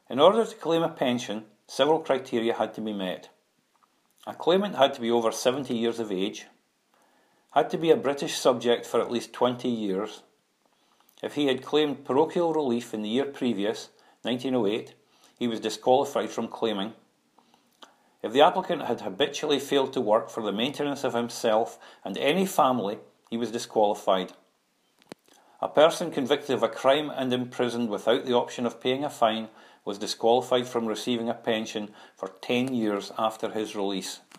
In order to claim a pension, several criteria had to be met. A claimant had to be over 70 years of age, had to be a British subject for at least 20 years. If he had claimed parochial relief in the year previous, 1908, he was disqualified from claiming. If the applicant had habitually failed to work for the maintenance of himself and any family, he was disqualified. A person convicted of a crime and imprisoned without the option of paying a fine was disqualified from receiving a pension for 10 years after his release.